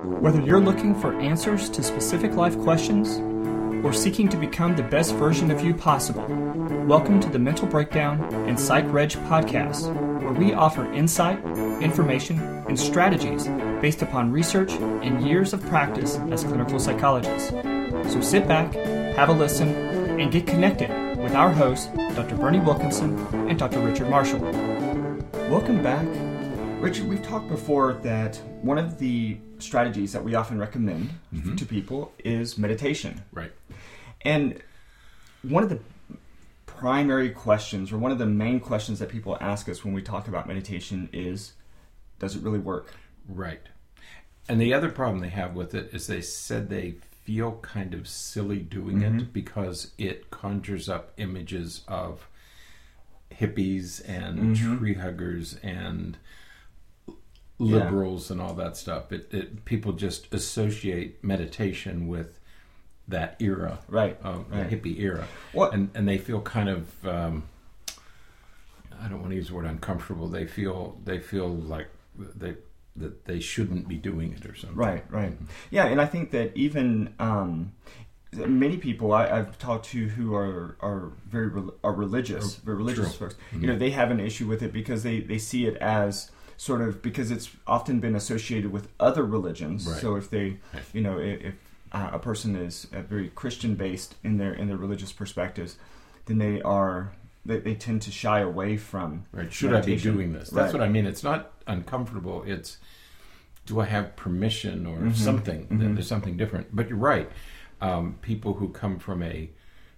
Whether you're looking for answers to specific life questions or seeking to become the best version of you possible, welcome to the Mental Breakdown and Psych Reg podcast, where we offer insight, information, and strategies based upon research and years of practice as clinical psychologists. So sit back, have a listen, and get connected with our hosts, Dr. Bernie Wilkinson and Dr. Richard Marshall. Welcome back. Richard, we've talked before that one of the strategies that we often recommend to people is meditation. Right. And one of the primary questions, or one of the main questions that people ask us when we talk about meditation is, does it really work? Right. And the other problem they have with it is they said they feel kind of silly doing it because it conjures up images of hippies and tree huggers and liberals and all that stuff. People just associate meditation with that era, the hippie era. And they feel kind of, I don't want to use the word uncomfortable. They feel like that they shouldn't be doing it or something. Right. Yeah, and I think that even many people I've talked to who are very religious folks, you know, they have an issue with it because they see it as sort of, because it's often been associated with other religions. Right. So if they, you know, if a person is very Christian based in their religious perspectives, then they tend to shy away from Should meditation. I be doing this? That's what I mean. It's not uncomfortable. It's, do I have permission or something? There's something different. But you're right. People who come from a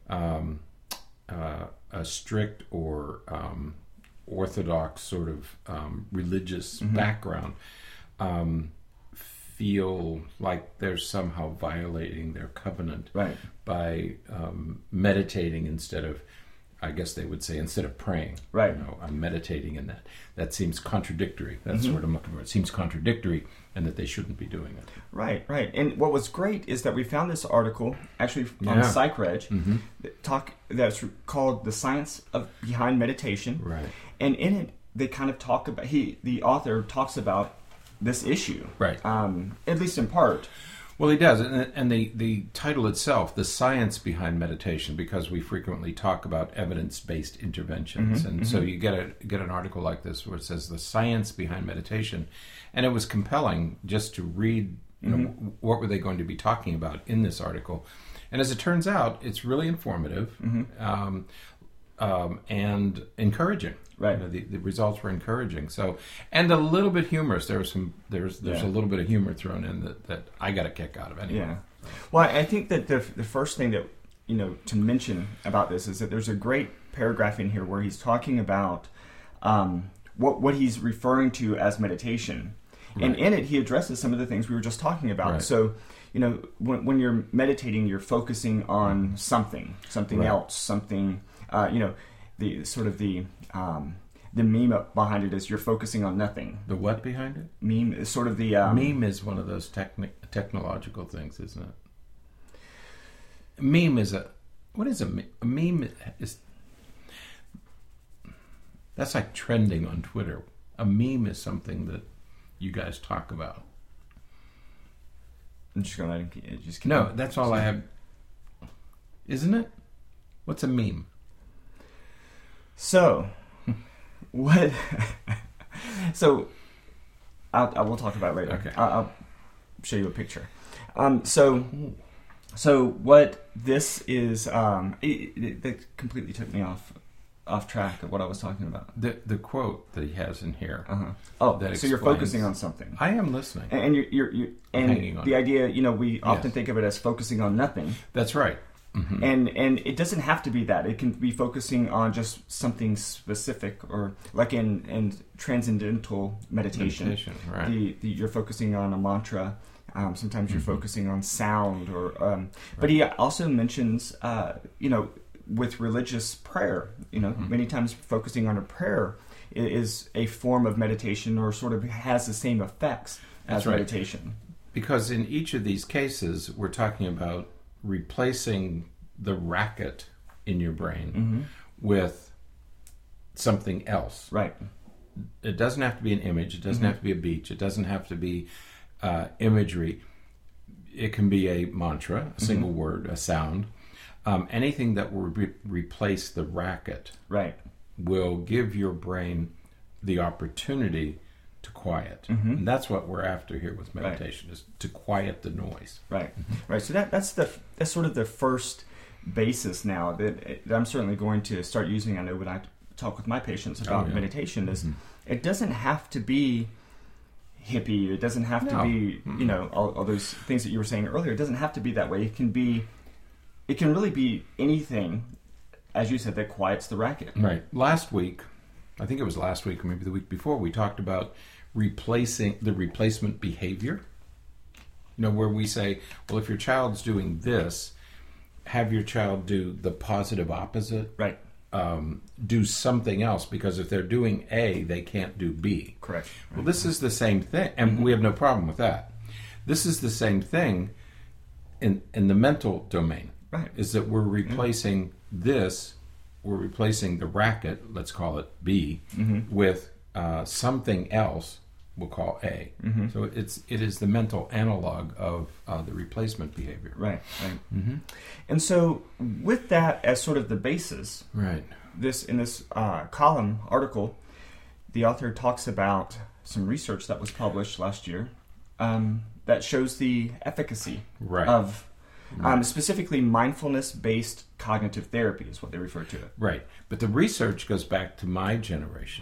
strict or orthodox sort of religious background feel like they're somehow violating their covenant by meditating instead of, I guess they would say, instead of praying. Right. You know, I'm meditating in that. That seems contradictory. That's what I'm looking for. It seems contradictory and that they shouldn't be doing it. Right. And what was great is that we found this article actually on Psych Reg that's called The Science Behind Meditation. Right. And in it, they kind of talk about, the author talks about this issue. Right. At least in part. Well, he does. And the title itself, The Science Behind Meditation, because we frequently talk about evidence-based interventions. So you get an article like this where it says The Science Behind Meditation. And it was compelling just to read, you know, what were they going to be talking about in this article. And as it turns out, it's really informative and encouraging. Right. You know, the results were encouraging. So, and a little bit humorous. There's a little bit of humor thrown in that I got a kick out of anyway. Yeah. Well, I think that the first thing that, you know, to mention about this is that there's a great paragraph in here where he's talking about what he's referring to as meditation. Right. And in it, he addresses some of the things we were just talking about. Right. So, you know, when you're meditating, you're focusing on something else, something, you know, the sort of the meme behind it is you're focusing on nothing. The what behind it? Meme is sort of the... meme is one of those technological things, isn't it? A meme is what is a meme? A meme is... That's like trending on Twitter. A meme is something that you guys talk about. I'm just going to let him just keep... No, that's all I have. Isn't it? What's a meme? So, what? So, I will talk about it later. Okay. I'll show you a picture. So what this is? That completely took me off track of what I was talking about. The quote that he has in here. Oh, so you're focusing on something. I am listening, and you're and the idea. You know, we often think of it as focusing on nothing. That's right. And it doesn't have to be that. It can be focusing on just something specific, or like in transcendental meditation. Right. You're focusing on a mantra. Sometimes you're focusing on sound, or. But he also mentions, you know, with religious prayer. You know, many times focusing on a prayer is a form of meditation, or sort of has the same effects as meditation. Because in each of these cases, we're talking about replacing the racket in your brain with something else. Right. It doesn't have to be an image. It doesn't have to be a beach. It doesn't have to be imagery. It can be a mantra, a single word, a sound. Anything that will replace the racket will give your brain the opportunity to quiet. And that's what we're after here with meditation, is to quiet the noise. Right. So that's sort of the first basis now that I'm certainly going to start using. I know when I talk with my patients about meditation is it doesn't have to be hippie. It doesn't have to be, all those things that you were saying earlier. It doesn't have to be that way. It can really be anything, as you said, that quiets the racket. Right. Last week, I think it was last week or maybe the week before, we talked about replacement behavior. Where we say, well, if your child's doing this, have your child do the positive opposite. Right. Do something else, because if they're doing A, they can't do B. Correct. Well, this is the same thing, and we have no problem with that. This is the same thing in the mental domain. Right. Is that we're replacing we're replacing the racket, let's call it B, with something else we'll call A. So it is the mental analog of the replacement behavior. Right. And so with that as sort of the basis, right. In this column article, the author talks about some research that was published last year that shows the efficacy of specifically mindfulness-based cognitive therapy is what they refer to it. Right. But the research goes back to my generation.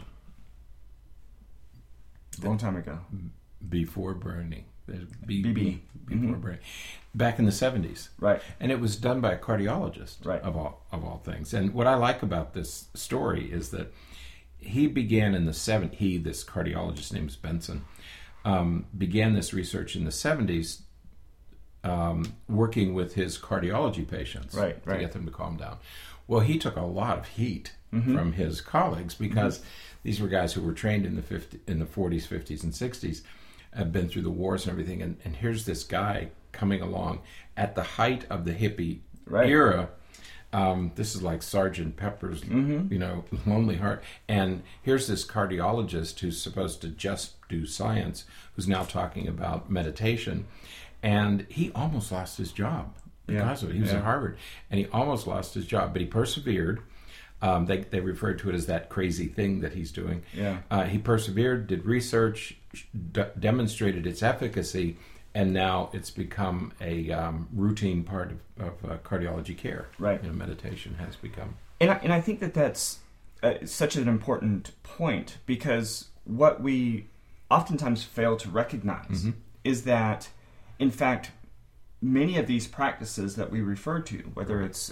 A long time ago. Before Bernie. BB. Before Bernie. Back in the 70s. Right. And it was done by a cardiologist, of all things. And what I like about this story is that he began in the 70s, this cardiologist named Benson, began this research in the 70s, working with his cardiology patients to get them to calm down. Well, he took a lot of heat from his colleagues because these were guys who were trained in the 40s, 50s, and 60s, have been through the wars and everything. And here's this guy coming along at the height of the hippie era. This is like Sgt. Pepper's, Lonely Heart. And here's this cardiologist who's supposed to just do science, who's now talking about meditation. And he almost lost his job because of it. He was at Harvard, and he almost lost his job, but he persevered. They referred to it as that crazy thing that he's doing. He persevered, did research, demonstrated its efficacy, and now it's become a routine part of cardiology care. Right. Meditation has become. And I think that's such an important point, because what we oftentimes fail to recognize is that, in fact, many of these practices that we refer to, whether it's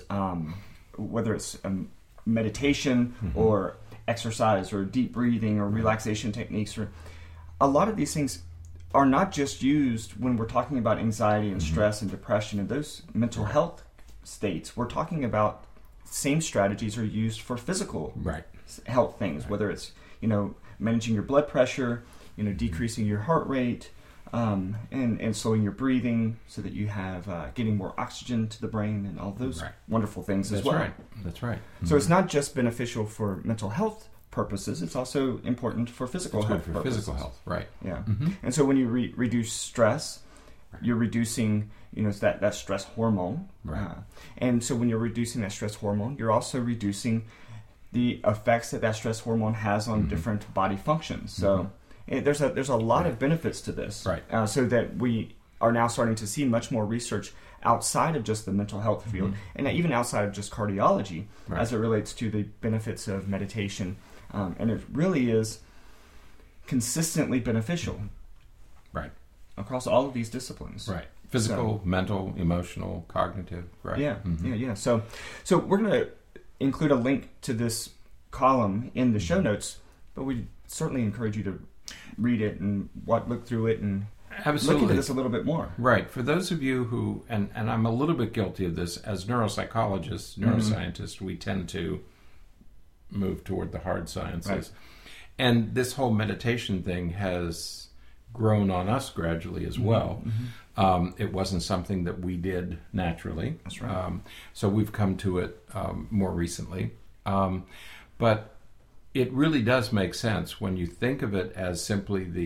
meditation or exercise or deep breathing or relaxation techniques, or a lot of these things are not just used when we're talking about anxiety and stress and depression and those mental health states. We're talking about same strategies are used for physical health things, whether it's managing your blood pressure, decreasing your heart rate, and slowing your breathing so that you have getting more oxygen to the brain and all those wonderful things as well. That's right. So it's not just beneficial for mental health purposes; it's also important for physical health purposes. Physical health, right? Yeah. And so when you reduce stress, you're reducing that stress hormone. And so when you're reducing that stress hormone, you're also reducing the effects that stress hormone has on different body functions. So there's a lot of benefits to this, so that we are now starting to see much more research outside of just the mental health field, and even outside of just cardiology, as it relates to the benefits of meditation, and it really is consistently beneficial, across all of these disciplines, physical, mental, emotional, cognitive, So we're going to include a link to this column in the show notes, but we certainly encourage you to read it and look through it and look into this a little bit more. Right. For those of you who, and I'm a little bit guilty of this, as neuropsychologists, neuroscientists, we tend to move toward the hard sciences. And this whole meditation thing has grown on us gradually as well. It wasn't something that we did naturally. That's right. So we've come to it more recently. But it really does make sense when you think of it as simply the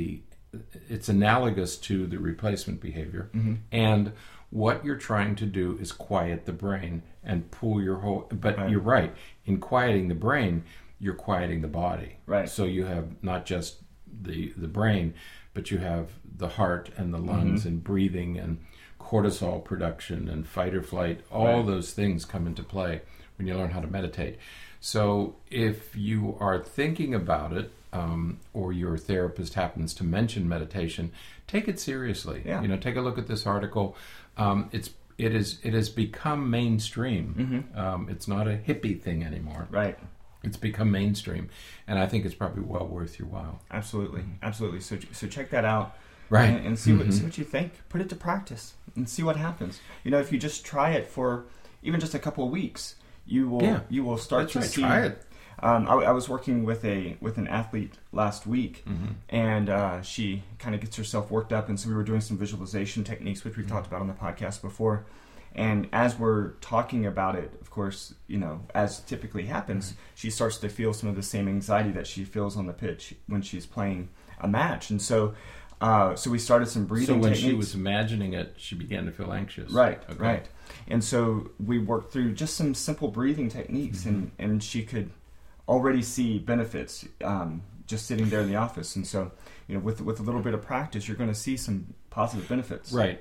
it's analogous to the replacement behavior. And what you're trying to do is quiet the brain and pull your whole... But you're right. In quieting the brain, you're quieting the body. Right. So you have not just the brain, but you have the heart and the lungs and breathing and cortisol production and fight or flight. All those things come into play when you learn how to meditate. So if you are thinking about it, or your therapist happens to mention meditation, take it seriously. Yeah. Take a look at this article. It has become mainstream. It's not a hippie thing anymore. Right. It's become mainstream, and I think it's probably well worth your while. Absolutely, absolutely. So check that out, Right, and see what you think. Put it to practice and see what happens. If you just try it for even just a couple of weeks, you will start to see. Try it. I was working with an athlete last week, and she kind of gets herself worked up, and so we were doing some visualization techniques, which we've talked about on the podcast before. And as we're talking about it, of course, as typically happens, she starts to feel some of the same anxiety that she feels on the pitch when she's playing a match. And so we started some breathing techniques. So when she was imagining it, she began to feel anxious. Right, okay. Right. And so we worked through just some simple breathing techniques, and she could already see benefits just sitting there in the office. And so, with a little bit of practice, you're going to see some positive benefits. Right.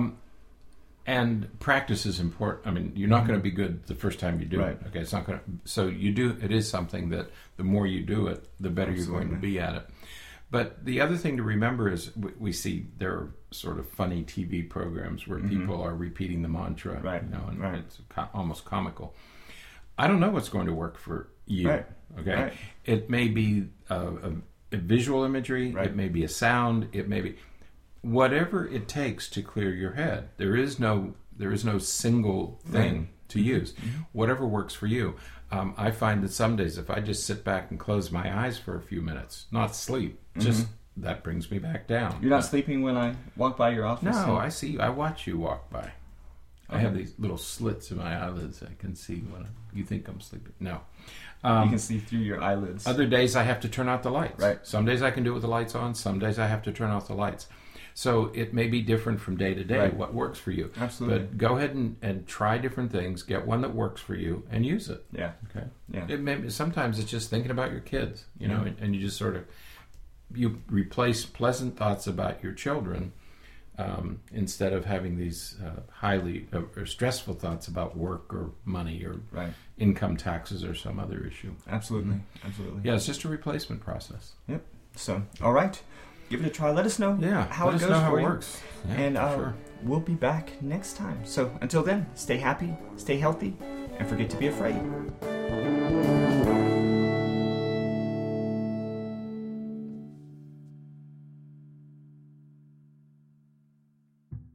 And practice is important. I mean, you're not going to be good the first time you do it. Okay, it's not going to. So you do. It is something that the more you do it, the better you're going to be at it. But the other thing to remember is we see there are sort of funny TV programs where people are repeating the mantra, and it's almost comical. I don't know what's going to work for you. Right. Okay, right. It may be a visual imagery. Right. It may be a sound. It may be. Whatever it takes to clear your head. There is no single thing to use. Whatever works for you. I find that some days if I just sit back and close my eyes for a few minutes, not sleep, just that brings me back down. You're not sleeping when I walk by your office? No, I see. I watch you walk by. Okay. I have these little slits in my eyelids. I can see when you think I'm sleeping. No. You can see through your eyelids. Other days I have to turn out the lights. Right. Some days I can do it with the lights on. Some days I have to turn off the lights. So it may be different from day to day what works for you. Absolutely. But go ahead and try different things. Get one that works for you and use it. Yeah. Okay. Yeah. Sometimes it's just thinking about your kids, and you just sort of you replace pleasant thoughts about your children instead of having these highly or stressful thoughts about work or money or income taxes or some other issue. Absolutely. Absolutely. Yeah, it's just a replacement process. Yep. So, all right. Give it a try. Let us know how it goes for you. Works. Yeah, and we'll be back next time. So until then, stay happy, stay healthy, and forget to be afraid.